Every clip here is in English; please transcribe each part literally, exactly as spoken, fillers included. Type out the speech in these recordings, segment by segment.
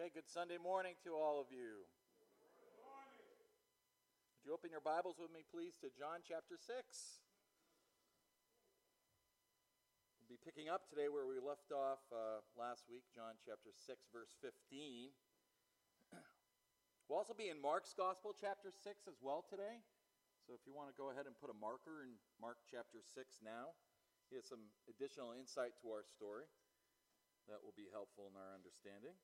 Okay, good Sunday morning to all of you. Good morning. Would you open your Bibles with me, please, to John chapter six? We'll be picking up today where we left off uh, last week, John chapter six, verse fifteen. We'll also be in Mark's Gospel, chapter six, as well today. So if you want to go ahead and put a marker in Mark chapter six now, here's some additional insight to our story that will be helpful in our understanding.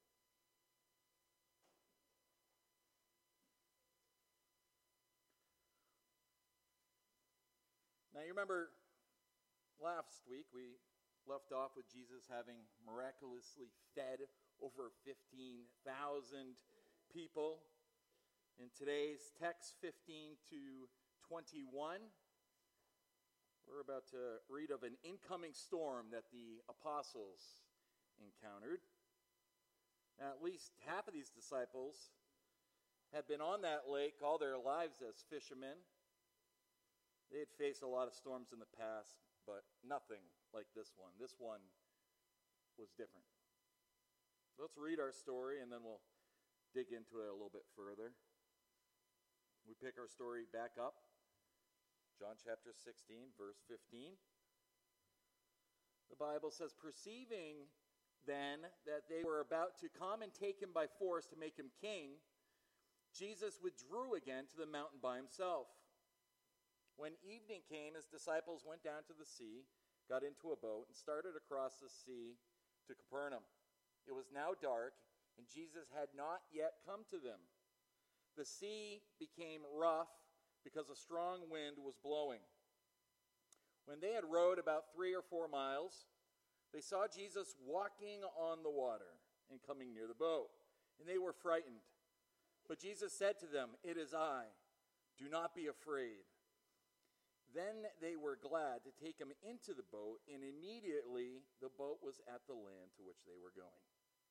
Now, you remember last week we left off with Jesus having miraculously fed over fifteen thousand people. In today's text, fifteen to twenty-one, we're about to read of an incoming storm that the apostles encountered. Now, at least half of these disciples had been on that lake all their lives as fishermen. They had faced a lot of storms in the past, but nothing like this one. This one was different. Let's read our story, and then we'll dig into it a little bit further. We pick our story back up. John chapter sixteen, verse fifteen. The Bible says, "Perceiving then that they were about to come and take him by force to make him king, Jesus withdrew again to the mountain by himself. When evening came, his disciples went down to the sea, got into a boat, and started across the sea to Capernaum. It was now dark, and Jesus had not yet come to them. The sea became rough because a strong wind was blowing. When they had rowed about three or four miles, they saw Jesus walking on the water and coming near the boat, and they were frightened. But Jesus said to them, 'It is I. Do not be afraid.' Then they were glad to take him into the boat, and immediately the boat was at the land to which they were going."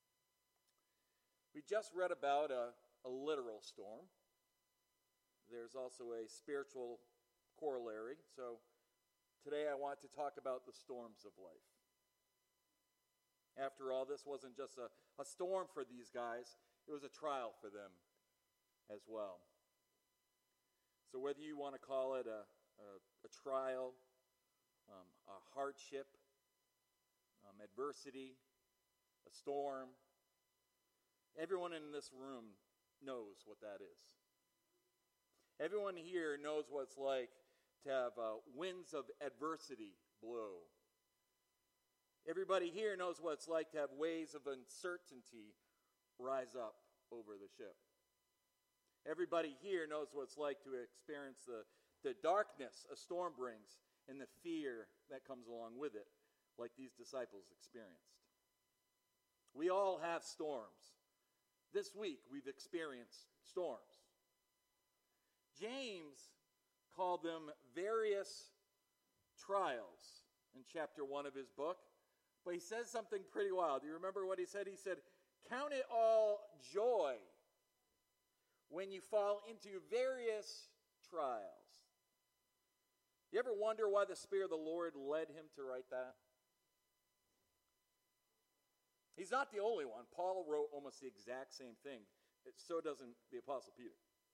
We just read about a, a literal storm. There's also a spiritual corollary. So today I want to talk about the storms of life. After all, this wasn't just a, a storm for these guys. It was a trial for them as well. So whether you want to call it a A, a trial, um, a hardship, um, adversity, a storm. Everyone in this room knows what that is. Everyone here knows what it's like to have uh, winds of adversity blow. Everybody here knows what it's like to have waves of uncertainty rise up over the ship. Everybody here knows what it's like to experience the The darkness a storm brings and the fear that comes along with it, like these disciples experienced. We all have storms. This week we've experienced storms. James called them various trials in chapter one of his book, but he says something pretty wild. Do you remember what he said? He said, "Count it all joy when you fall into various trials." You ever wonder why the Spirit of the Lord led him to write that? He's not the only one. Paul wrote almost the exact same thing. So doesn't the Apostle Peter.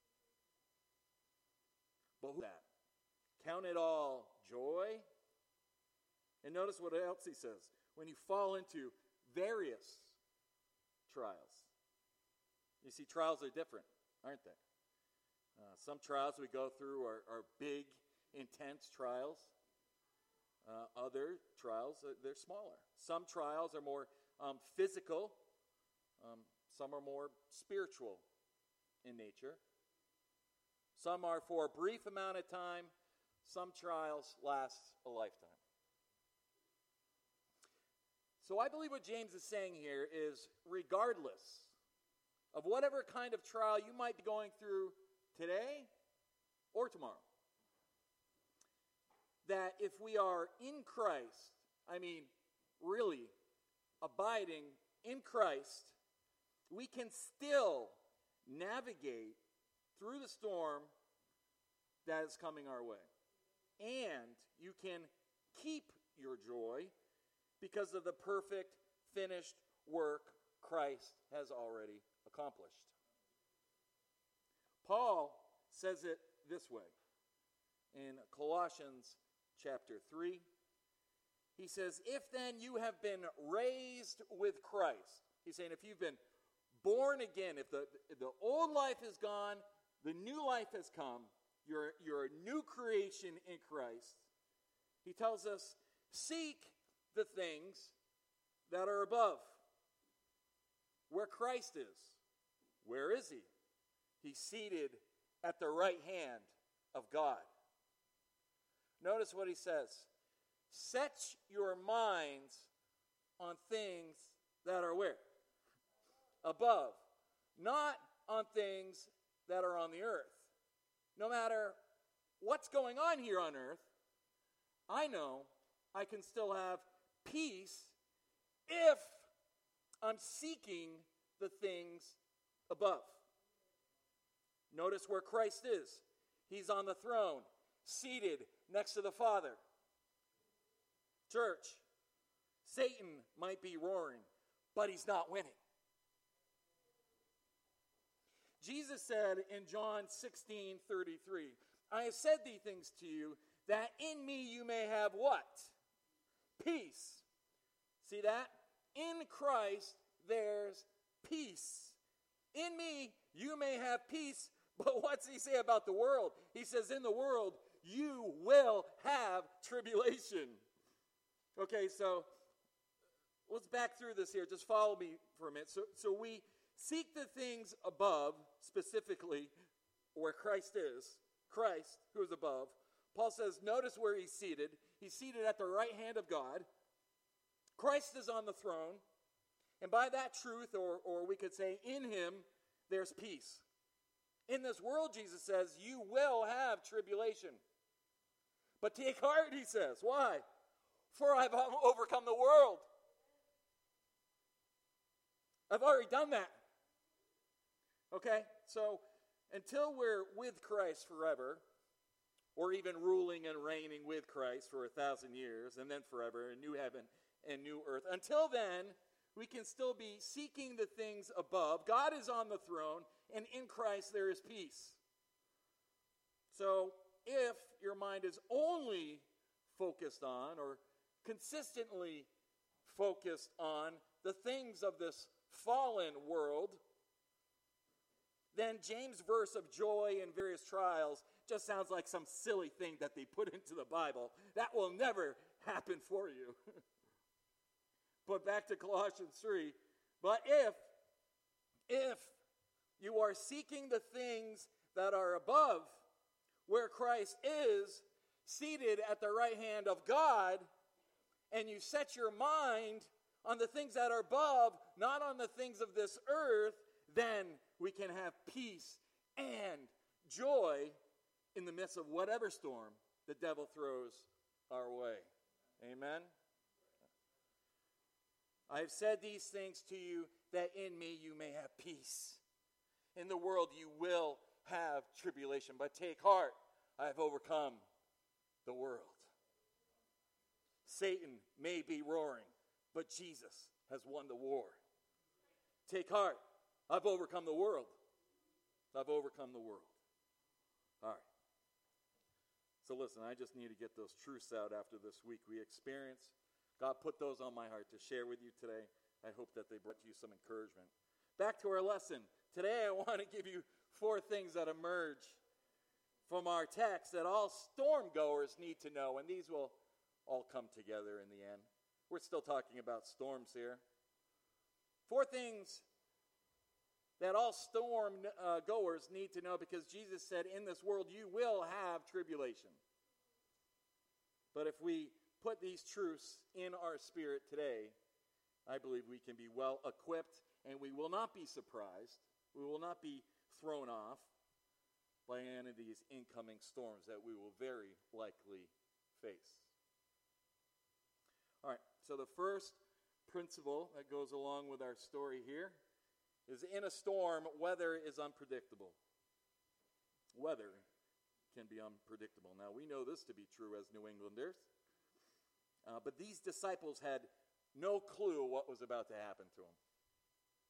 But who that? Count it all joy. And notice what else he says. When you fall into various trials. You see, trials are different, aren't they? Uh, some trials we go through are, are big, intense trials. Uh, other trials, uh, they're smaller. Some trials are more um, physical. Um, some are more spiritual in nature. Some are for a brief amount of time. Some trials last a lifetime. So I believe what James is saying here is, regardless of whatever kind of trial you might be going through today or tomorrow, that if we are in Christ, I mean, really abiding in Christ, we can still navigate through the storm that is coming our way. And you can keep your joy because of the perfect, finished work Christ has already accomplished. Paul says it this way in Colossians chapter three. He says, if then you have been raised with Christ, he's saying if you've been born again, if the, if the old life is gone, the new life has come, you're, you're a new creation in Christ, he tells us, seek the things that are above, where Christ is. Where is he? He's seated at the right hand of God. Notice what he says. Set your minds on things that are where? Above. Not on things that are on the earth. No matter what's going on here on earth, I know I can still have peace if I'm seeking the things above. Notice where Christ is. He's on the throne, seated next to the Father. Church, Satan might be roaring, but he's not winning. Jesus said in John sixteen thirty-three, I have said these things to you, that in me you may have what? Peace. See that? In Christ there's peace. In me you may have peace, but what's he say about the world? He says in the world you will have tribulation. Okay, so let's back through this here. Just follow me for a minute. So, so we seek the things above, specifically where Christ is. Christ, who is above. Paul says, notice where he's seated. He's seated at the right hand of God. Christ is on the throne. And by that truth, or, or we could say in him, there's peace. In this world, Jesus says, you will have tribulation. But take heart, he says. Why? For I've overcome the world. I've already done that. Okay? So, until we're with Christ forever, or even ruling and reigning with Christ for a thousand years, and then forever, a new heaven and new earth, until then, we can still be seeking the things above. God is on the throne, and in Christ there is peace. So, if your mind is only focused on, or consistently focused on the things of this fallen world, then James' verse of joy in various trials just sounds like some silly thing that they put into the Bible. That will never happen for you. But back to Colossians three. But if, if you are seeking the things that are above, where Christ is, seated at the right hand of God, and you set your mind on the things that are above, not on the things of this earth, then we can have peace and joy in the midst of whatever storm the devil throws our way. Amen? I have said these things to you, that in me you may have peace. In the world you will have tribulation, but take heart, I have overcome the world. Satan may be roaring, but Jesus has won the war. Take heart, I've overcome the world. I've overcome the world. All right. So listen, I just need to get those truths out after this week we experienced. God put those on my heart to share with you today. I hope that they brought you some encouragement. Back to our lesson. Today I want to give you four things that emerge from our text that all storm goers need to know, and these will all come together in the end. We're still talking about storms here. Four things that all storm uh, goers need to know, because Jesus said, in this world you will have tribulation. But if we put these truths in our spirit today, I believe we can be well equipped, and we will not be surprised. We will not be thrown off by any of these incoming storms that we will very likely face. All right, so the first principle that goes along with our story here is, in a storm, weather is unpredictable. Weather can be unpredictable. Now, we know this to be true as New Englanders, uh, but these disciples had no clue what was about to happen to them.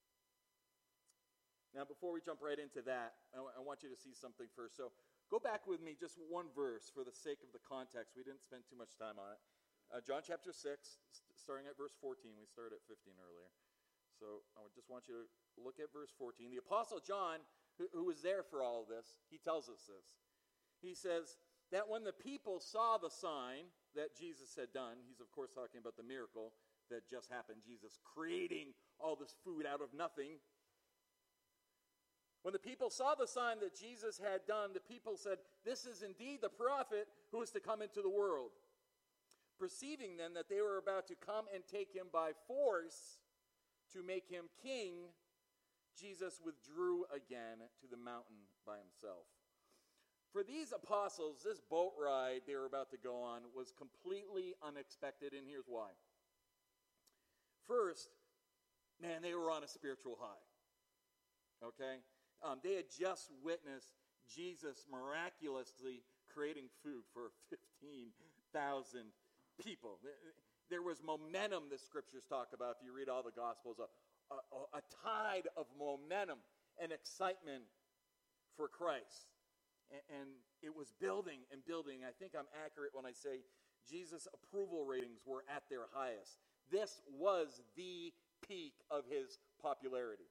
Now, before we jump right into that, I, w- I want you to see something first. So go back with me just one verse for the sake of the context. We didn't spend too much time on it. Uh, John chapter six, st- starting at verse fourteen. We started at fifteen earlier. So I would just want you to look at verse fourteen. The Apostle John, who, who was there for all of this, he tells us this. He says that when the people saw the sign that Jesus had done, he's of course talking about the miracle that just happened, Jesus creating all this food out of nothing. When the people saw the sign that Jesus had done, the people said, "This is indeed the prophet who is to come into the world." Perceiving then that they were about to come and take him by force to make him king, Jesus withdrew again to the mountain by himself. For these apostles, this boat ride they were about to go on was completely unexpected, and here's why. First, man, they were on a spiritual high. Okay? Um, they had just witnessed Jesus miraculously creating food for fifteen thousand people. There was momentum, the scriptures talk about, if you read all the Gospels, a, a, a tide of momentum and excitement for Christ. And, and it was building and building. I think I'm accurate when I say Jesus' approval ratings were at their highest. This was the peak of his popularity.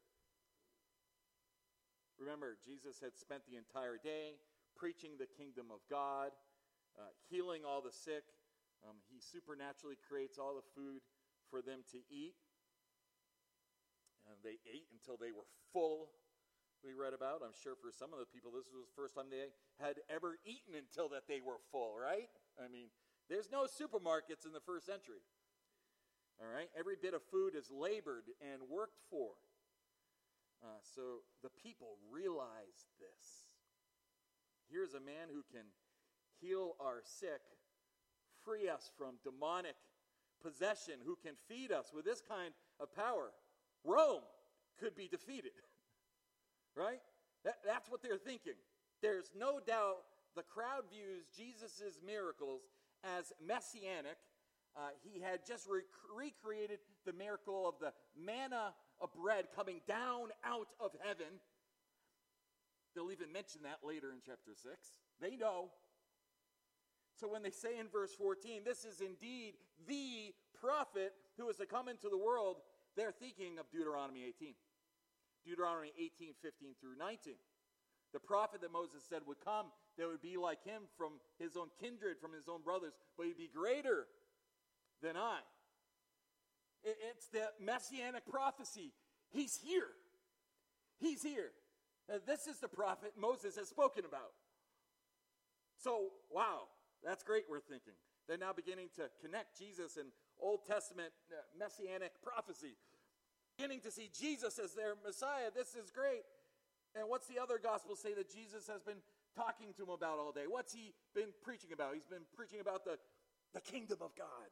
Remember, Jesus had spent the entire day preaching the kingdom of God, uh, healing all the sick. Um, he supernaturally creates all the food for them to eat. And they ate until they were full, we read about. I'm sure for some of the people, this was the first time they had ever eaten until that they were full, right? I mean, there's no supermarkets in the first century. All right? Every bit of food is labored and worked for. Uh, so the people realized this. Here's a man who can heal our sick, free us from demonic possession, who can feed us with this kind of power. Rome could be defeated, right? That, that's what they're thinking. There's no doubt the crowd views Jesus' miracles as messianic. Uh, he had just rec- recreated the miracle of the manna of bread coming down out of heaven. They'll even mention that later in chapter six. They know. So when they say in verse fourteen, this is indeed the prophet who is to come into the world, they're thinking of Deuteronomy eighteen. Deuteronomy eighteen, fifteen through nineteen. The prophet that Moses said would come, that would be like him from his own kindred, from his own brothers, but he'd be greater than I. It's the messianic prophecy. He's here. He's here. Now, this is the prophet Moses has spoken about. So, wow, that's great, we're thinking. They're now beginning to connect Jesus and Old Testament uh, messianic prophecy. Beginning to see Jesus as their Messiah. This is great. And what's the other gospel say that Jesus has been talking to them about all day? What's he been preaching about? He's been preaching about the, the kingdom of God.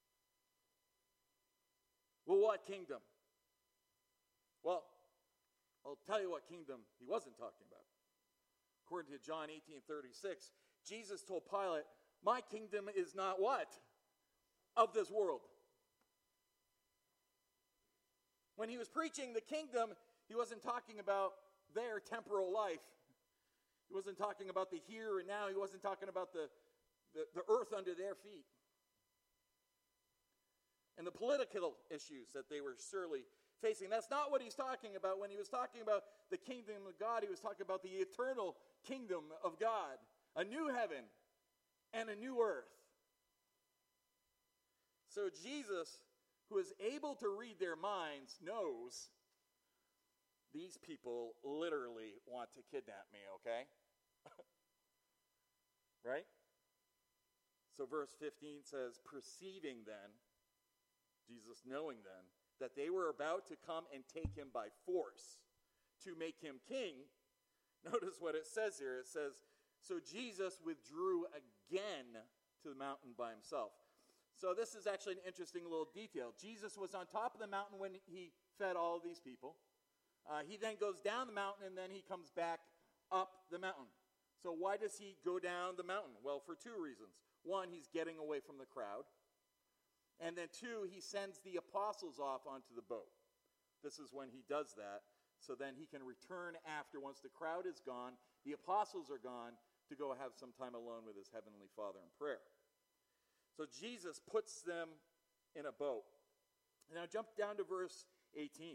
Well, what kingdom? Well, I'll tell you what kingdom he wasn't talking about. According to John eighteen thirty-six, Jesus told Pilate, "My kingdom is not what? Of this world." When he was preaching the kingdom, he wasn't talking about their temporal life. He wasn't talking about the here and now. He wasn't talking about the, the, the earth under their feet. And the political issues that they were surely facing. That's not what he's talking about. When he was talking about the kingdom of God, he was talking about the eternal kingdom of God. A new heaven and a new earth. So Jesus, who is able to read their minds, knows these people literally want to kidnap me, okay? Right? So verse fifteen says, perceiving then, Jesus knowing then, that they were about to come and take him by force to make him king. Notice what it says here. It says, so Jesus withdrew again to the mountain by himself. So this is actually an interesting little detail. Jesus was on top of the mountain when he fed all of these people. Uh, he then goes down the mountain and then he comes back up the mountain. So why does he go down the mountain? Well, for two reasons. One, he's getting away from the crowd. And then two, he sends the apostles off onto the boat. This is when he does that, so then he can return after, once the crowd is gone, the apostles are gone, to go have some time alone with his heavenly Father in prayer. So Jesus puts them in a boat. Now jump down to verse eighteen.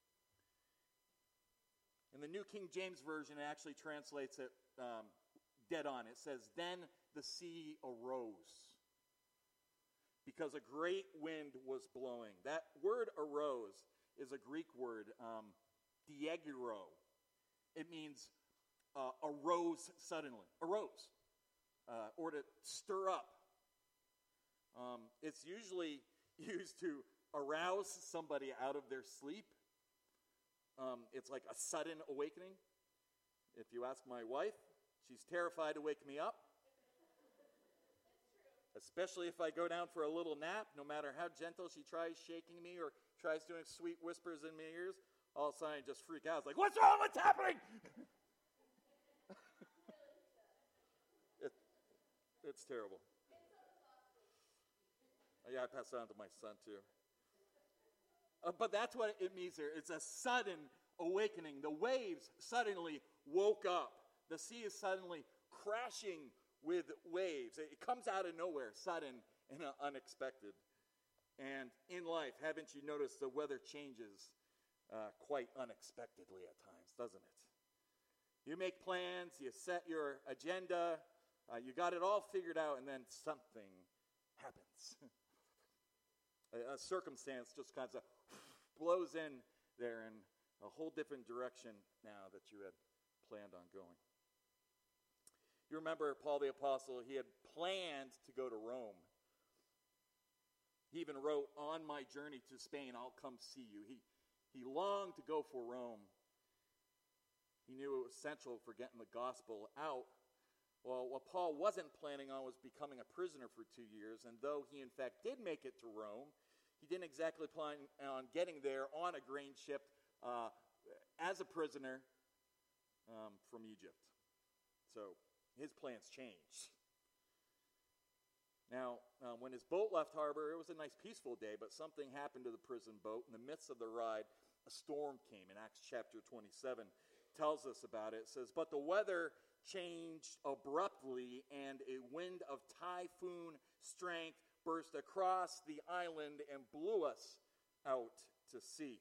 In the New King James Version, it actually translates it um, dead on. It says, "Then the sea arose, because a great wind was blowing." That word arose is a Greek word, um, diegiro. It means uh, arose suddenly, arose, uh, or to stir up. Um, it's usually used to arouse somebody out of their sleep. Um, it's like a sudden awakening. If you ask my wife, she's terrified to wake me up. Especially if I go down for a little nap, no matter how gentle she tries shaking me or tries doing sweet whispers in my ears, all of a sudden I just freak out. It's like, what's wrong? What's happening? it, it's terrible. Yeah, I pass it on to my son too. Uh, but that's what it means here. It's a sudden awakening. The waves suddenly woke up. The sea is suddenly crashing with waves. It comes out of nowhere, sudden and uh, unexpected. And in life, haven't you noticed the weather changes uh, quite unexpectedly at times, doesn't it? You make plans, you set your agenda, uh, you got it all figured out, and then something happens. a, a circumstance just kind of blows in there in a whole different direction now that you had planned on going. You remember Paul the Apostle, he had planned to go to Rome. He even wrote, "On my journey to Spain, I'll come see you." He, he longed to go for Rome. He knew it was essential for getting the gospel out. Well, what Paul wasn't planning on was becoming a prisoner for two years, and though he in fact did make it to Rome, he didn't exactly plan on getting there on a grain ship uh, as a prisoner um, from Egypt. So his plans changed. Now, uh, when his boat left harbor, it was a nice peaceful day, but something happened to the prison boat. In the midst of the ride, a storm came. In Acts chapter twenty-seven tells us about it. It says, "But the weather changed abruptly, and a wind of typhoon strength burst across the island and blew us out to sea."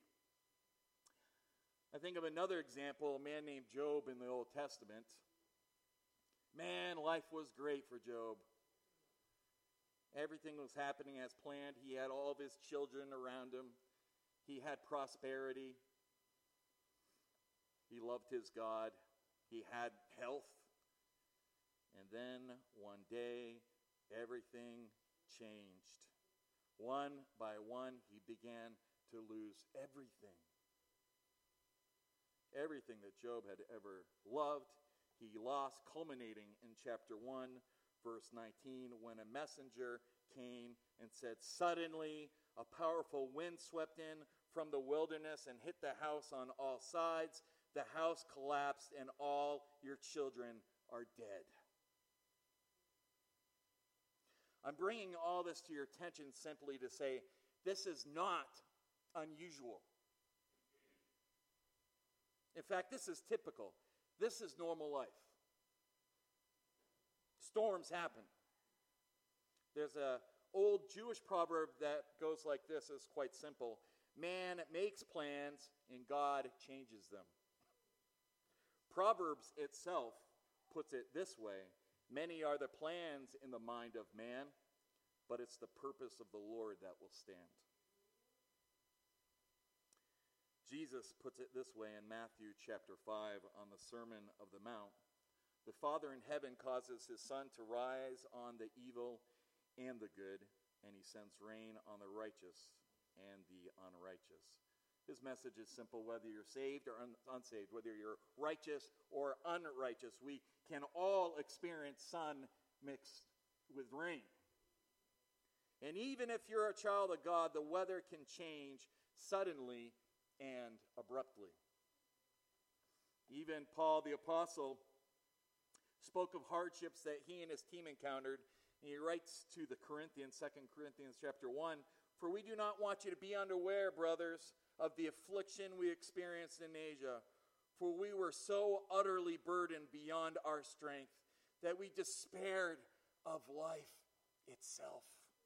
I think of another example, a man named Job in the Old Testament. Man, life was great for Job. Everything was happening as planned. He had all of his children around him. He had prosperity. He loved his God. He had health. And then one day, everything changed. One by one, he began to lose everything. Everything that Job had ever loved, he lost, culminating in chapter one, verse nineteen, when a messenger came and said, "Suddenly a powerful wind swept in from the wilderness and hit the house on all sides. The house collapsed and all your children are dead." I'm bringing all this to your attention simply to say this is not unusual. In fact, this is typical. This is normal life. Storms happen. There's an old Jewish proverb that goes like this. It's quite simple. Man makes plans and God changes them. Proverbs itself puts it this way. Many are the plans in the mind of man, but it's the purpose of the Lord that will stand. Jesus puts it this way in Matthew chapter five on the Sermon of the Mount. The Father in heaven causes his sun to rise on the evil and the good, and he sends rain on the righteous and the unrighteous. His message is simple. Whether you're saved or un- unsaved, whether you're righteous or unrighteous, we can all experience sun mixed with rain. And even if you're a child of God, the weather can change suddenly and abruptly. Even Paul the Apostle spoke of hardships that he and his team encountered. And he writes to the Corinthians, Second Corinthians chapter one, "For we do not want you to be unaware, brothers, of the affliction we experienced in Asia, for we were so utterly burdened beyond our strength that we despaired of life itself.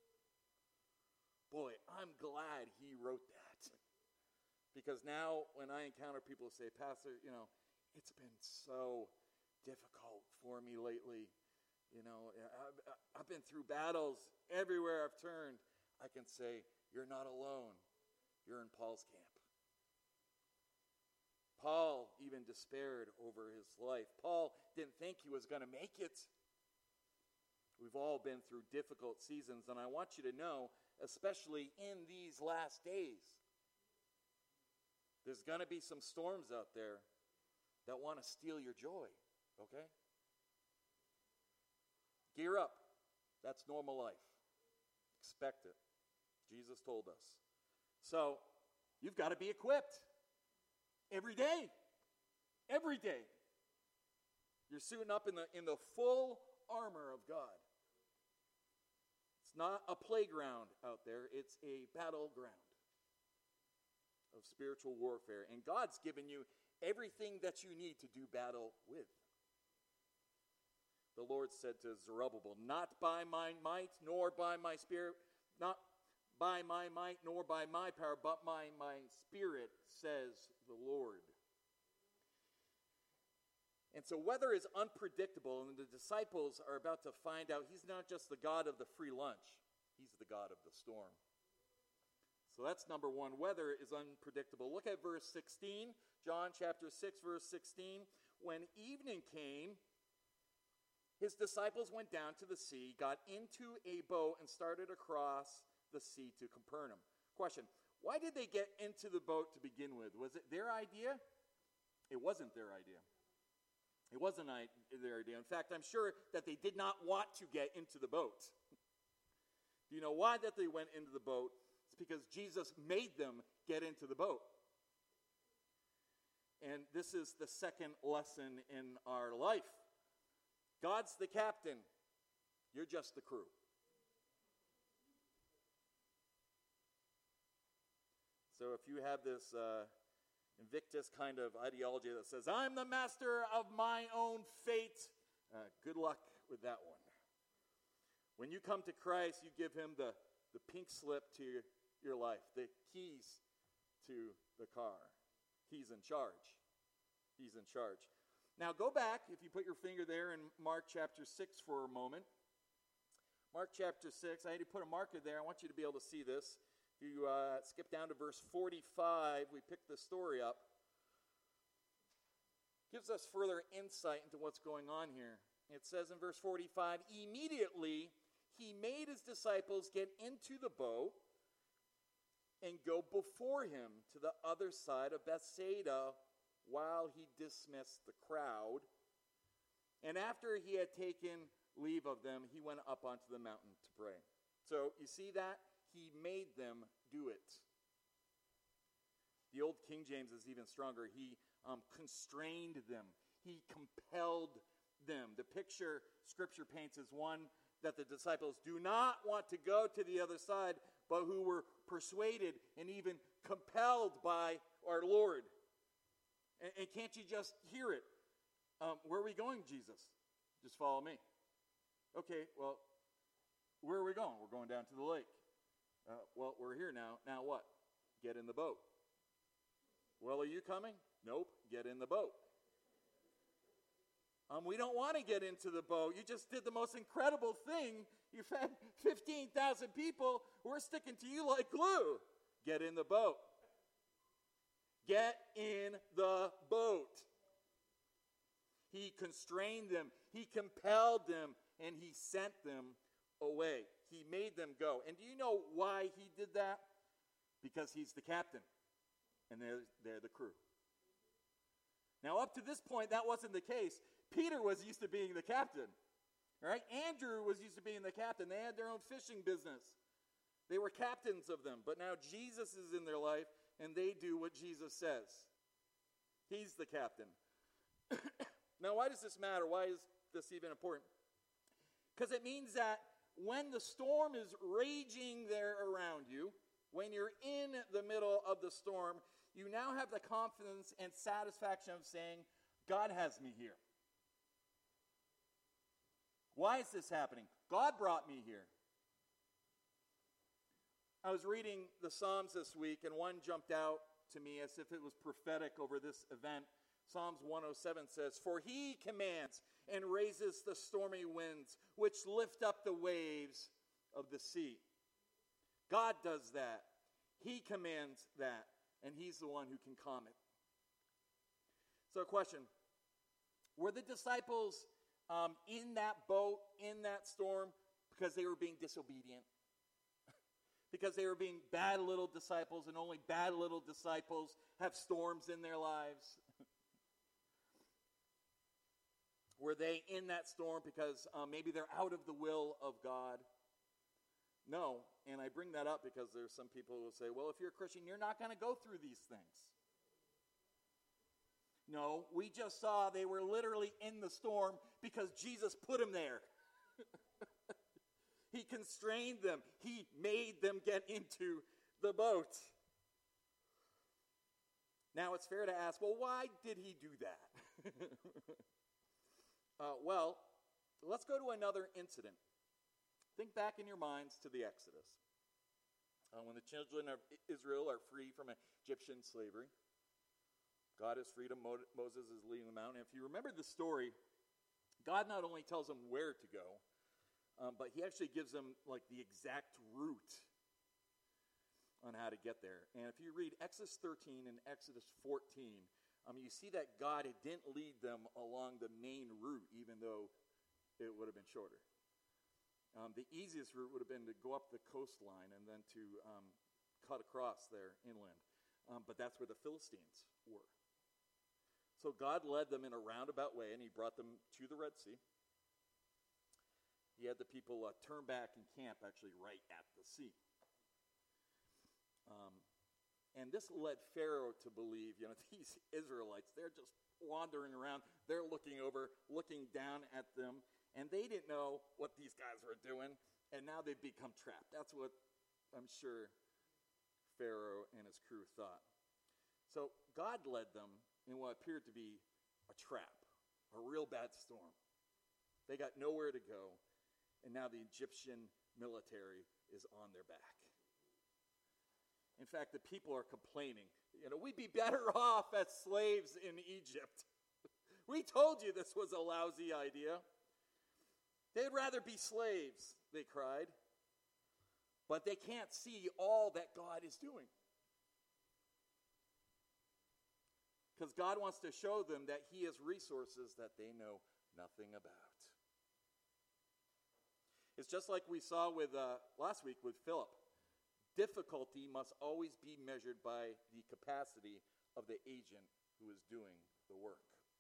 Boy, I'm glad he wrote that. Because now when I encounter people who say, Pastor, you know, it's been so difficult for me lately. You know, I've, I've been through battles everywhere I've turned. I can say, you're not alone. You're in Paul's camp. Paul even despaired over his life. Paul didn't think he was going to make it. We've all been through difficult seasons, and I want you to know, especially in these last days, there's going to be some storms out there that want to steal your joy, okay? Gear up. That's normal life. Expect it. Jesus told us. So, you've got to be equipped. Every day. Every day. You're suiting up in the in the full armor of God. It's not a playground out there. It's a battleground of spiritual warfare. And God's given you everything that you need to do battle with. The Lord said to Zerubbabel, not by my might, nor by my spirit, not by my might, nor by my power, but by my spirit, says the Lord. And so weather is unpredictable, and the disciples are about to find out he's not just the God of the free lunch, he's the God of the storm. So that's number one. Weather is unpredictable. Look at verse sixteen, John chapter six, verse sixteen. When evening came, his disciples went down to the sea, got into a boat, and started across the sea to Capernaum. Question, why did they get into the boat to begin with? Was it their idea? It wasn't their idea. It wasn't their idea. In fact, I'm sure that they did not want to get into the boat. Do you know why that they went into the boat? It's because Jesus made them get into the boat. And this is the second lesson in our life. God's the captain. You're just the crew. So if you have this uh, Invictus kind of ideology that says, I'm the master of my own fate, uh, good luck with that one. When you come to Christ, you give him the, the pink slip to your, your life, the keys to the car. He's in charge. He's in charge. Now go back, if you put your finger there, in Mark chapter six for a moment. Mark chapter six, I had to put a marker there. I want you to be able to see this. If you uh, skip down to verse forty-five, we pick the story up. Gives us further insight into what's going on here. It says in verse forty-five, immediately he made his disciples get into the boat and go before him to the other side of Bethsaida while he dismissed the crowd. And after he had taken leave of them, he went up onto the mountain to pray. So you see that? He made them do it. The old King James is even stronger. He um, constrained them. He compelled them. The picture Scripture paints is one that the disciples do not want to go to the other side, but who were persuaded and even compelled by our Lord. And, and can't you just hear it? Um, where are we going, Jesus? Just follow me. Okay, well, where are we going? We're going down to the lake. Uh, well, we're here now. Now what? Get in the boat. Well, are you coming? Nope. Get in the boat. Um, we don't want to get into the boat. You just did the most incredible thing. You fed fifteen thousand people. We're sticking to you like glue. Get in the boat. Get in the boat. He constrained them. He compelled them. And he sent them away. He made them go. And do you know why he did that? Because he's the captain. And they're, they're the crew. Now, up to this point, that wasn't the case. Peter was used to being the captain. Right? Andrew was used to being the captain. They had their own fishing business. They were captains of them. But now Jesus is in their life, and they do what Jesus says. He's the captain. Now, why does this matter? Why is this even important? Because it means that when the storm is raging there around you, When you're in the middle of the storm, you now have the confidence and satisfaction of saying, God has me here. Why is this happening? God brought me here. I was reading the Psalms this week, and one jumped out to me as if it was prophetic over this event. Psalms one oh seven says, "For he commands and raises the stormy winds, which lift up the waves of the sea." God does that. He commands that, and he's the one who can calm it. So, question. Were the disciples um, in that boat, in that storm, because they were being disobedient? Because they were being bad little disciples, and only bad little disciples have storms in their lives? Were they in that storm because um, maybe they're out of the will of God? No, and I bring that up because there's some people who will say, well, if you're a Christian, you're not going to go through these things. No, we just saw they were literally in the storm because Jesus put them there. He constrained them. He made them get into the boat. Now, it's fair to ask, well, why did he do that? uh, well, let's go to another incident. Think back in your minds to the Exodus, uh, when the children of Israel are free from Egyptian slavery. God has freed them. Mo- Moses is leading them out. And if you remember the story, God not only tells them where to go, um, but he actually gives them like the exact route on how to get there. And if you read Exodus thirteen and Exodus fourteen, um, you see that God didn't lead them along the main route, even though it would have been shorter. Um, the easiest route would have been to go up the coastline and then to um, cut across there inland. Um, but that's where the Philistines were. So God led them in a roundabout way, and he brought them to the Red Sea. He had the people uh, turn back and camp actually right at the sea. Um, and this led Pharaoh to believe, you know, these Israelites, they're just wandering around. They're looking over, looking down at them. And they didn't know what these guys were doing, and now they've become trapped. That's what I'm sure Pharaoh and his crew thought. So God led them in what appeared to be a trap, a real bad storm. They got nowhere to go, and now the Egyptian military is on their back. In fact, the people are complaining. You know, we'd be better off as slaves in Egypt. We told you this was a lousy idea. They'd rather be slaves, they cried. But they can't see all that God is doing. Because God wants to show them that he has resources that they know nothing about. It's just like we saw with uh, last week with Philip. Difficulty must always be measured by the capacity of the agent who is doing the work.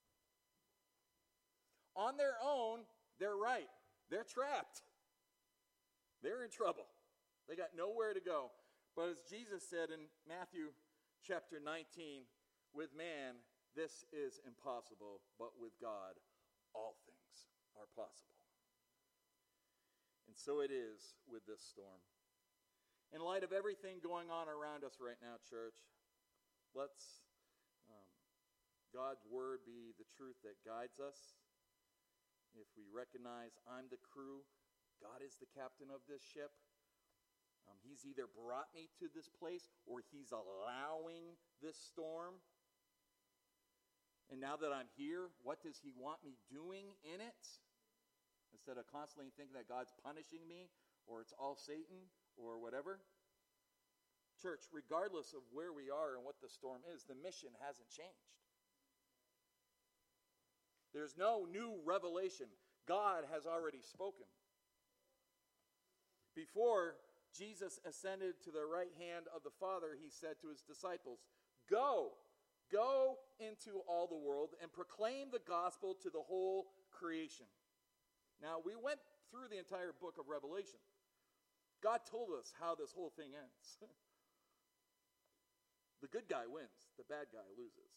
On their own, they're right. They're trapped. They're in trouble. They got nowhere to go. But as Jesus said in Matthew chapter nineteen, with man, this is impossible, but with God, all things are possible. And so it is with this storm. In light of everything going on around us right now, church, let's um, God's word be the truth that guides us. If we recognize I'm the crew, God is the captain of this ship. Um, he's either brought me to this place or he's allowing this storm. And now that I'm here, what does he want me doing in it? Instead of constantly thinking that God's punishing me or it's all Satan or whatever. Church, regardless of where we are and what the storm is, the mission hasn't changed. There's no new revelation. God has already spoken. Before Jesus ascended to the right hand of the Father, he said to his disciples, Go, go into all the world and proclaim the gospel to the whole creation. Now, we went through the entire book of Revelation. God told us how this whole thing ends. The good guy wins, the bad guy loses.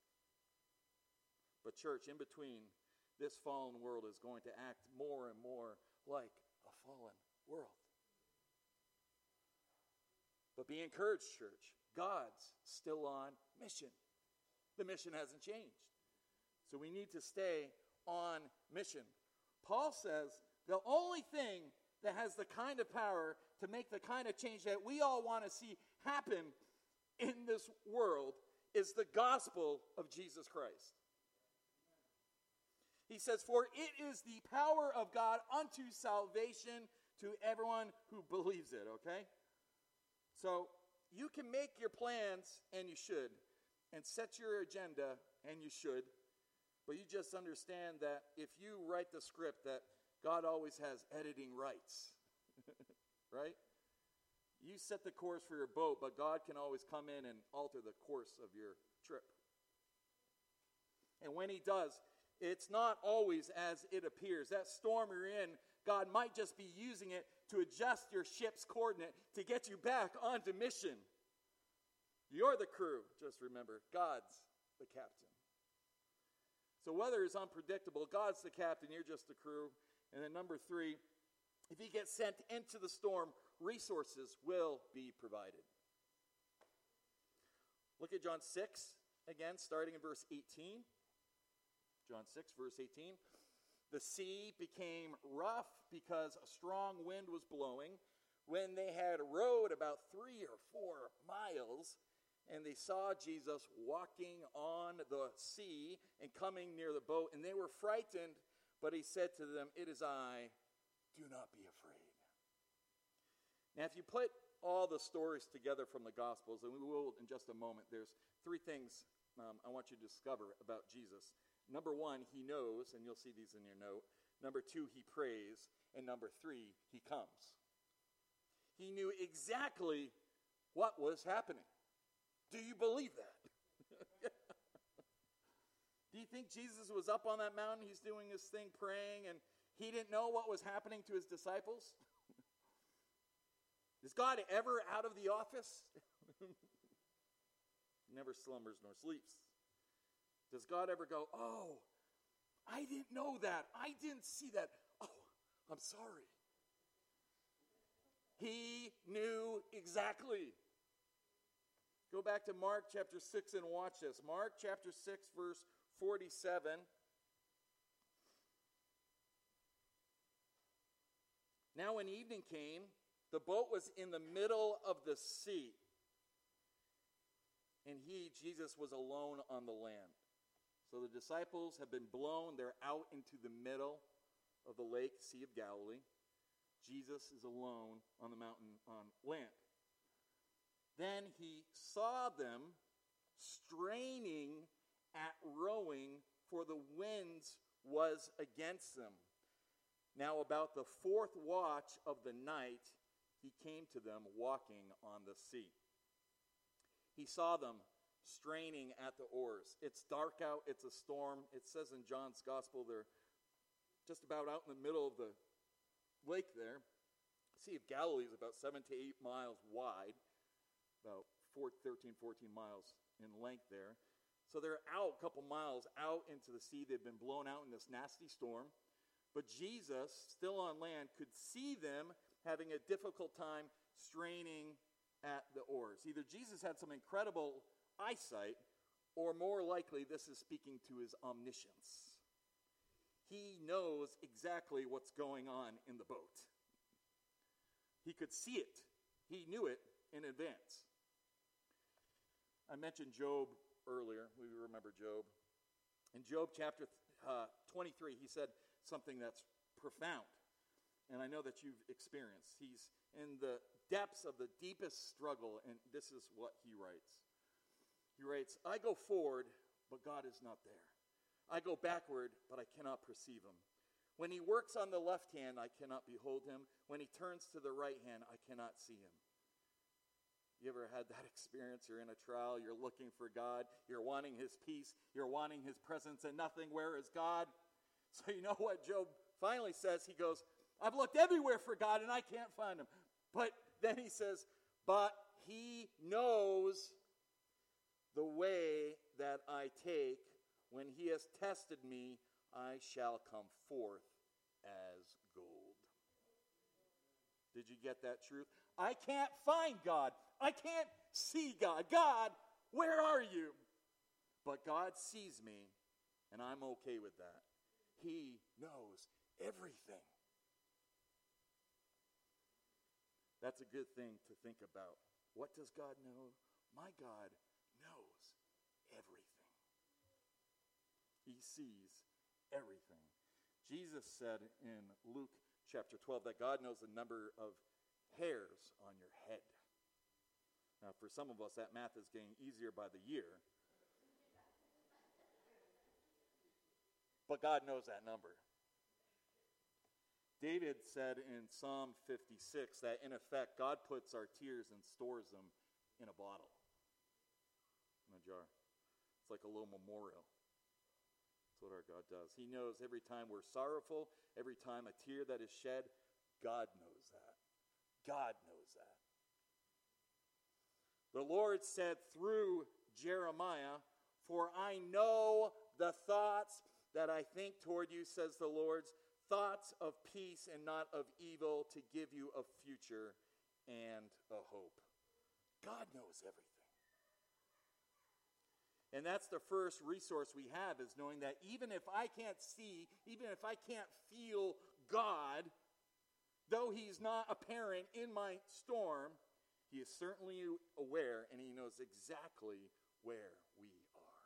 But church, in between, this fallen world is going to act more and more like a fallen world. But be encouraged, church. God's still on mission. The mission hasn't changed. So we need to stay on mission. Paul says the only thing that has the kind of power to make the kind of change that we all want to see happen in this world is the gospel of Jesus Christ. He says, for it is the power of God unto salvation to everyone who believes it, okay? So you can make your plans, and you should, and set your agenda, and you should, but you just understand that if you write the script, that God always has editing rights, right? You set the course for your boat, but God can always come in and alter the course of your trip. And when he does, it's not always as it appears. That storm you're in, God might just be using it to adjust your ship's coordinate to get you back onto mission. You're the crew, just remember. God's the captain. So weather is unpredictable. God's the captain. You're just the crew. And then number three, if he gets sent into the storm, resources will be provided. Look at John six, again, starting in verse eighteen. John six, verse eighteen. The sea became rough because a strong wind was blowing. When they had rowed about three or four miles, and they saw Jesus walking on the sea and coming near the boat, and they were frightened, but he said to them, it is I, do not be afraid. Now, if you put all the stories together from the Gospels, and we will in just a moment, there's three things um, I want you to discover about Jesus. Number one, he knows, and you'll see these in your note. Number two, he prays. And number three, he comes. He knew exactly what was happening. Do you believe that? Do you think Jesus was up on that mountain, he's doing his thing, praying, and he didn't know what was happening to his disciples? Is God ever out of the office? Never slumbers nor sleeps. Does God ever go, oh, I didn't know that. I didn't see that. Oh, I'm sorry. He knew exactly. Go back to Mark chapter six and watch this. Mark chapter six, verse forty-seven. Now when evening came, the boat was in the middle of the sea. And he, Jesus, was alone on the land. So the disciples have been blown. They're out into the middle of the lake, Sea of Galilee. Jesus is alone on the mountain on land. Then he saw them straining at rowing, for the winds was against them. Now about the fourth watch of the night, he came to them walking on the sea. He saw them straining at the oars. It's dark out, it's a storm. It says in John's gospel they're just about out in the middle of the lake there. The Sea of Galilee is about seven to eight miles wide, about thirteen, fourteen miles in length there. So they're out a couple miles out into the sea. They've been blown out in this nasty storm. But Jesus, still on land, could see them having a difficult time straining at the oars. Either Jesus had some incredible eyesight, or more likely this is speaking to his omniscience. He knows exactly what's going on in the boat. He could see it. He knew it in advance. I mentioned Job earlier. We remember Job. In Job chapter uh, twenty-three, he said something that's profound, and I know that you've experienced. He's in the depths of the deepest struggle, and this is what he writes. He writes, I go forward, but God is not there. I go backward, but I cannot perceive him. When he works on the left hand, I cannot behold him. When he turns to the right hand, I cannot see him. You ever had that experience? You're in a trial, you're looking for God, you're wanting his peace, you're wanting his presence, and nothing. Where is God? So you know what Job finally says? He goes, I've looked everywhere for God, and I can't find him. But then he says, but he knows the way that I take. When he has tested me, I shall come forth as gold. Did you get that truth? I can't find God. I can't see God. God, where are you? But God sees me, and I'm okay with that. He knows everything. That's a good thing to think about. What does God know? My God knows everything. He sees everything. Jesus said in Luke chapter twelve that God knows the number of hairs on your head. Now, for some of us, that math is getting easier by the year. But God knows that number. David said in Psalm fifty-six that, in effect, God puts our tears and stores them in a bottle, in a jar. It's like a little memorial. That's what our God does. He knows every time we're sorrowful, every time a tear that is shed, God knows that. God knows that. The Lord said through Jeremiah, "For I know the thoughts that I think toward you, says the Lord, thoughts of peace and not of evil, to give you a future and a hope." God knows everything. And that's the first resource we have, is knowing that even if I can't see, even if I can't feel God, though he's not apparent in my storm, he is certainly aware, and he knows exactly where we are.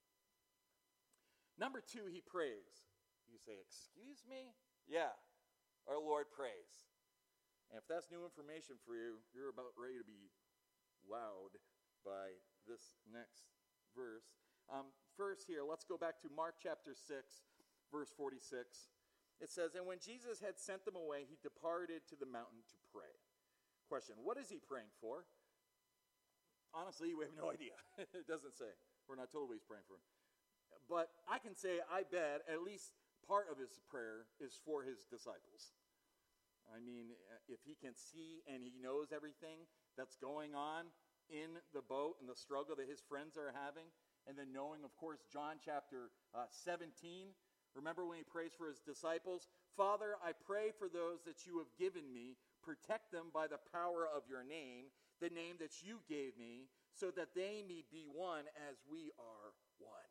Number two, he prays. You say, excuse me? Yeah, our Lord prays. And if that's new information for you, you're about ready to be wowed by this next verse. Um, first here, let's go back to Mark chapter six, verse forty-six. It says, "And when Jesus had sent them away, he departed to the mountain to pray." Question, what is he praying for? Honestly, we have no idea. It doesn't say. We're not told what he's praying for. But I can say, I bet, at least part of his prayer is for his disciples. I mean, if he can see and he knows everything that's going on in the boat and the struggle that his friends are having, and then knowing, of course, John chapter uh, seventeen, remember when he prays for his disciples? "Father, I pray for those that you have given me. Protect them by the power of your name, the name that you gave me, so that they may be one as we are one."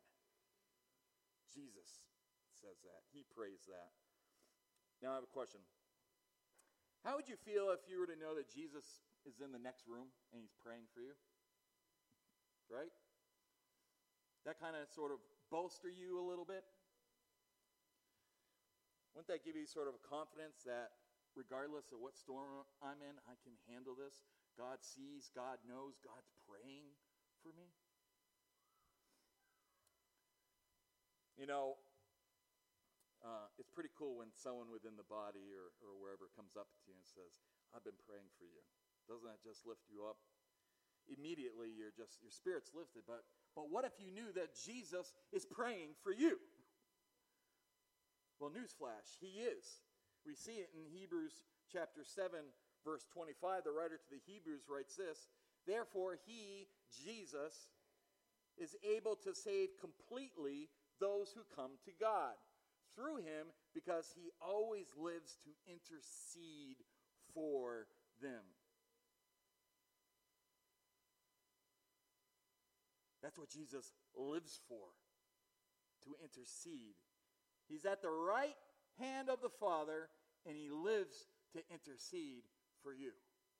Jesus says that. He prays that. Now I have a question. How would you feel if you were to know that Jesus is in the next room and he's praying for you? Right? That kind of sort of bolster you a little bit? Wouldn't that give you sort of a confidence that regardless of what storm I'm in, I can handle this? God sees, God knows, God's praying for me. You know, uh, it's pretty cool when someone within the body or, or wherever comes up to you and says, "I've been praying for you." Doesn't that just lift you up? Immediately, you're just your spirit's lifted. But but what if you knew that Jesus is praying for you? Well, newsflash, he is. We see it in Hebrews chapter seven, verse twenty-five. The writer to the Hebrews writes this: "Therefore he, Jesus, is able to save completely those who come to God through him, because he always lives to intercede for them." That's what Jesus lives for, to intercede. He's at the right hand of the Father, and he lives to intercede for you.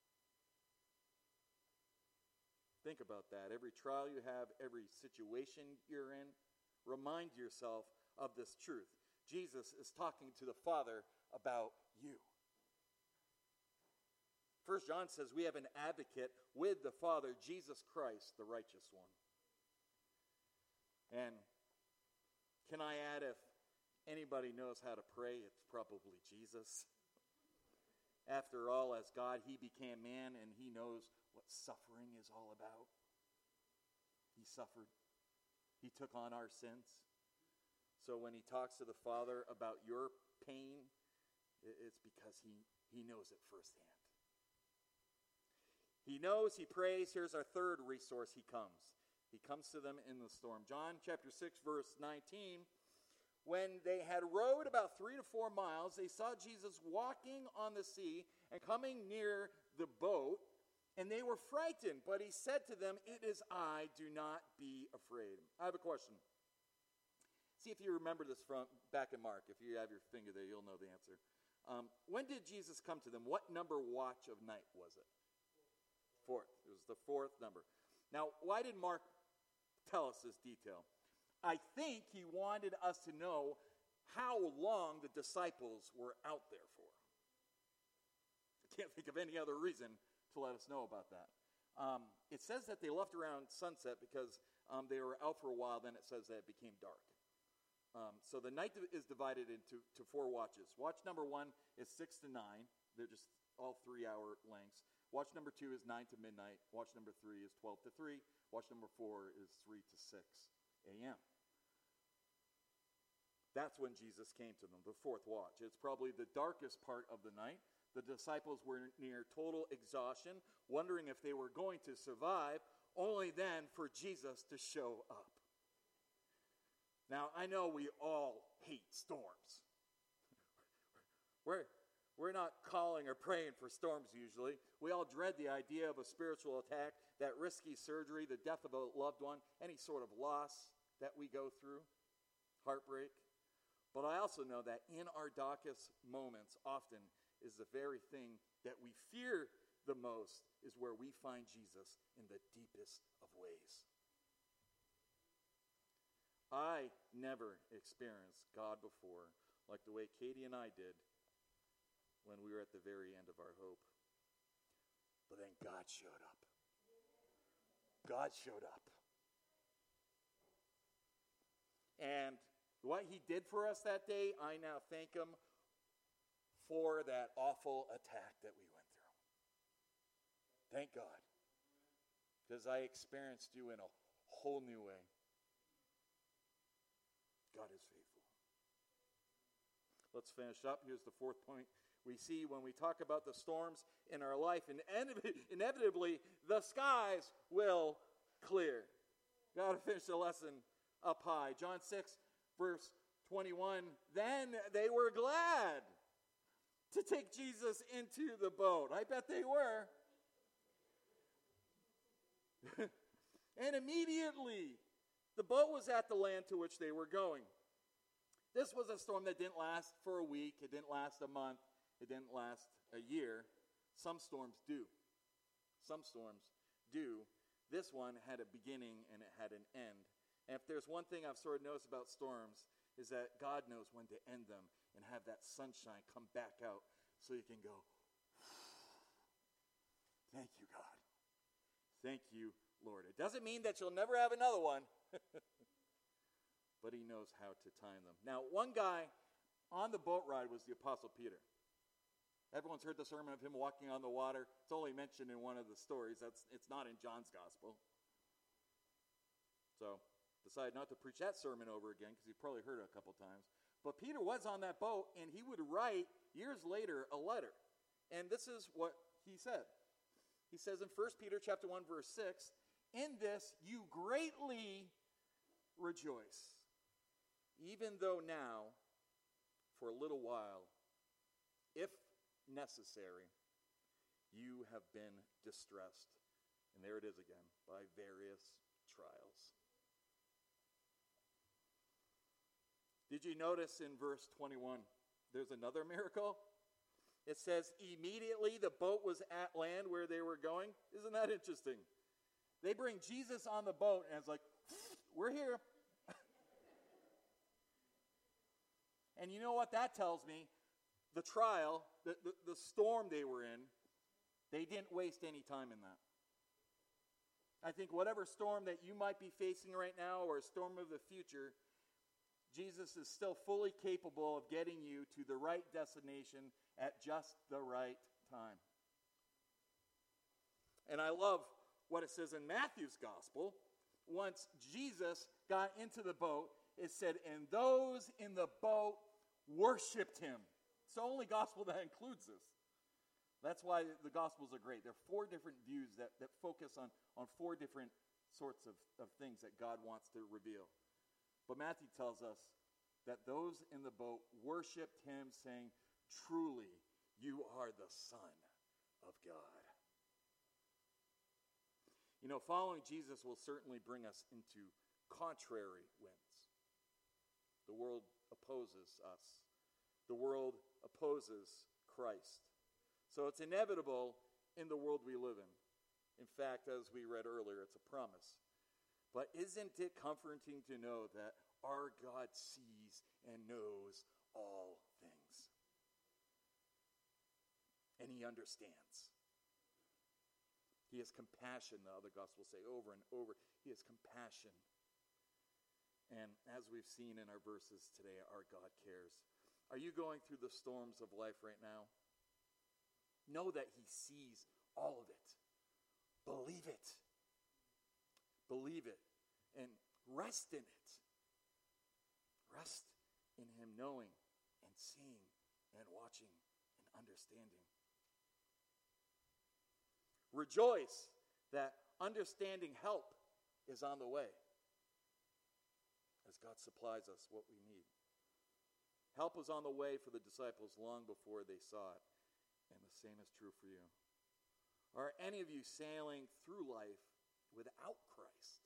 Think about that. Every trial you have, every situation you're in, remind yourself of this truth. Jesus is talking to the Father about you. First John says we have an advocate with the Father, Jesus Christ, the righteous one. And can I add, if anybody knows how to pray, it's probably Jesus. After all, as God, he became man, and he knows what suffering is all about. He suffered. He took on our sins. So when he talks to the Father about your pain, it's because he, he knows it firsthand. He knows, he prays. Here's our third resource. He comes. He comes to them in the storm. John chapter six, verse nineteen. "When they had rowed about three to four miles, they saw Jesus walking on the sea, and coming near the boat, And they were frightened, but he said to them, "It is I, do not be afraid." I have a question. See if you remember this from back in Mark. If you have your finger there, you'll know the answer. Um, when did Jesus come to them? What number watch of night was it? Fourth. It was the fourth number. Now, why did Mark tell us this detail? I think he wanted us to know how long the disciples were out there for. I can't think of any other reason to let us know about that. Um, it says that they left around sunset because um, they were out for a while. Then it says that it became dark. Um, so the night is divided into to four watches. Watch number one is six to nine. They're just all three-hour lengths. Watch number two is nine to midnight. Watch number three is twelve to three. Watch number four is three to six a.m. That's when Jesus came to them, the fourth watch. It's probably the darkest part of the night. The disciples were near total exhaustion, wondering if they were going to survive, only then for Jesus to show up. Now, I know we all hate storms. We're, we're not calling or praying for storms usually. We all dread the idea of a spiritual attack, that risky surgery, the death of a loved one, any sort of loss that we go through, heartbreak. But I also know that in our darkest moments, often is the very thing that we fear the most is where we find Jesus in the deepest of ways. I never experienced God before like the way Katie and I did when we were at the very end of our hope. But then God showed up. God showed up. And what he did for us that day, I now thank him for that awful attack that we went through. Thank God. Because I experienced you in a whole new way. God is faithful. Let's finish up. Here's the fourth point. We see when we talk about the storms in our life, and inevitably the skies will clear. Got to finish the lesson up high. John six, verse twenty-one. Then they were glad to take Jesus into the boat. I bet they were. And immediately, the boat was at the land to which they were going. This was a storm that didn't last for a week. It didn't last a month. It didn't last a year. Some storms do. Some storms do. This one had a beginning and it had an end. And if there's one thing I've sort of noticed about storms, is that God knows when to end them and have that sunshine come back out so you can go, thank you, God. Thank you, Lord. It doesn't mean that you'll never have another one, but he knows how to time them. Now, one guy on the boat ride was the Apostle Peter. Everyone's heard the sermon of him walking on the water. It's only mentioned in one of the stories. That's It's not in John's gospel. So, decided not to preach that sermon over again because he probably heard it a couple times. But Peter was on that boat, and he would write years later a letter. And this is what he said. He says in First Peter chapter one, verse six, "In this you greatly rejoice, even though now, for a little while, if necessary, you have been distressed." And there it is again, by various trials. Did you notice in verse twenty-one, there's another miracle? It says, immediately the boat was at land where they were going. Isn't that interesting? They bring Jesus on the boat, and it's like, we're here. And you know what that tells me? The trial, the, the, the storm they were in, they didn't waste any time in that. I think whatever storm that you might be facing right now, or a storm of the future, Jesus is still fully capable of getting you to the right destination at just the right time. And I love what it says in Matthew's gospel. Once Jesus got into the boat, it said, and those in the boat worshiped him. It's the only gospel that includes this. That's why the Gospels are great. There are four different views that, that focus on, on four different sorts of, of things that God wants to reveal. But Matthew tells us that those in the boat worshiped him, saying, truly, you are the Son of God. You know, following Jesus will certainly bring us into contrary winds. The world opposes us. The world opposes Christ. So it's inevitable in the world we live in. In fact, as we read earlier, it's a promise. But isn't it comforting to know that our God sees and knows all things? And he understands. He has compassion, the other gospels say over and over. He has compassion. And as we've seen in our verses today, our God cares. Are you going through the storms of life right now? Know that he sees all of it. Believe it. Believe it. And rest in it. Rest in him knowing and seeing and watching and understanding. Rejoice that understanding help is on the way as God supplies us what we need. Help was on the way for the disciples long before they saw it, and the same is true for you. Are any of you sailing through life without Christ?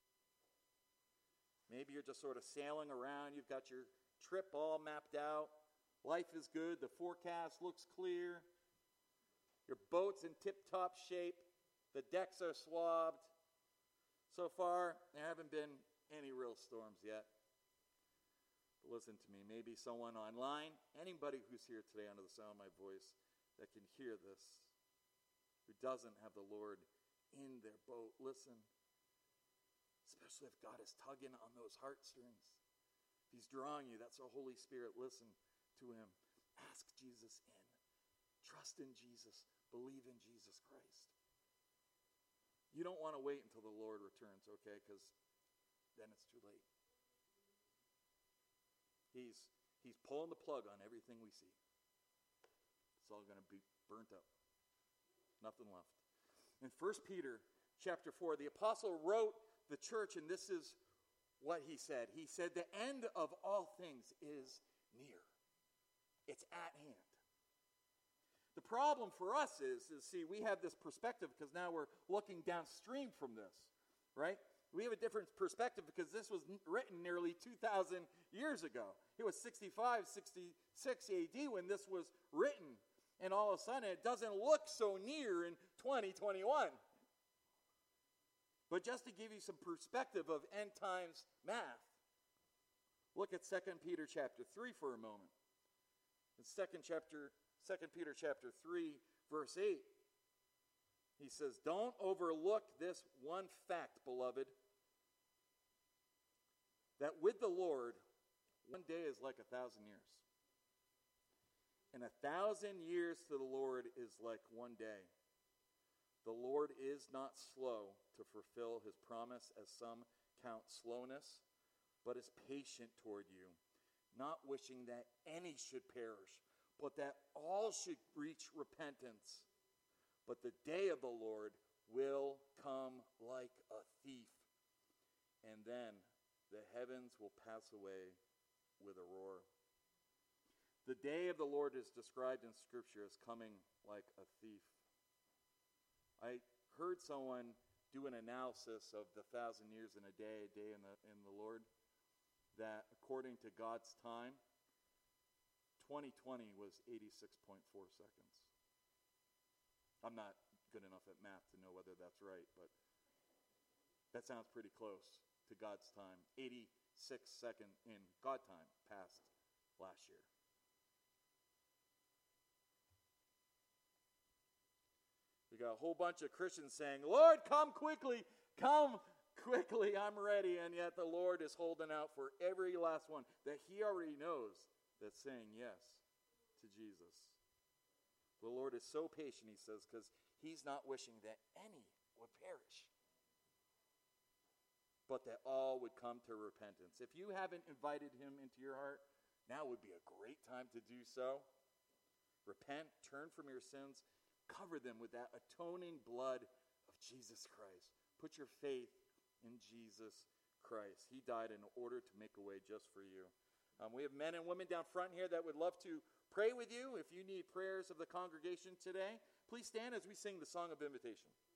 Maybe you're just sort of sailing around. You've got your trip all mapped out. Life is good. The forecast looks clear. Your boat's in tip-top shape. The decks are swabbed. So far, there haven't been any real storms yet. But listen to me. Maybe someone online, anybody who's here today under the sound of my voice that can hear this, who doesn't have the Lord in their boat, listen. Especially if God is tugging on those heartstrings. If he's drawing you, that's the Holy Spirit. Listen to him. Ask Jesus in. Trust in Jesus. Believe in Jesus Christ. You don't want to wait until the Lord returns, okay? Because then it's too late. He's, he's pulling the plug on everything we see. It's all going to be burnt up. Nothing left. In First Peter chapter four, the apostle wrote the church, and this is what he said. He said, the end of all things is near. It's at hand. The problem for us is, is, see, we have this perspective because now we're looking downstream from this, right? We have a different perspective because this was written nearly two thousand years ago. It was sixty-five, sixty-six A D when this was written. And all of a sudden, it doesn't look so near in twenty twenty-one. But just to give you some perspective of end times math, look at Second Peter chapter three for a moment. In second chapter, Second Peter chapter three, verse eight, he says, don't overlook this one fact, beloved, that with the Lord, one day is like a thousand years. And a thousand years to the Lord is like one day. The Lord is not slow to fulfill his promise, as some count slowness, but is patient toward you, not wishing that any should perish, but that all should reach repentance. But the day of the Lord will come like a thief, and then the heavens will pass away with a roar. The day of the Lord is described in Scripture as coming like a thief. I heard someone do an analysis of the thousand years in a day, a day in the, in the Lord, that according to God's time, twenty twenty was eighty-six point four seconds. I'm not good enough at math to know whether that's right, but that sounds pretty close to God's time. eighty-six seconds in God time passed last year. We got a whole bunch of Christians saying, Lord, come quickly, come quickly, I'm ready. And yet the Lord is holding out for every last one that he already knows that's saying yes to Jesus. The Lord is so patient, he says, because he's not wishing that any would perish, but that all would come to repentance. If you haven't invited him into your heart, now would be a great time to do so. Repent, turn from your sins, cover them with that atoning blood of Jesus Christ. Put your faith in Jesus Christ. He died in order to make a way just for you. Um, we have men and women down front here that would love to pray with you. If you need prayers of the congregation today, please stand as we sing the song of invitation.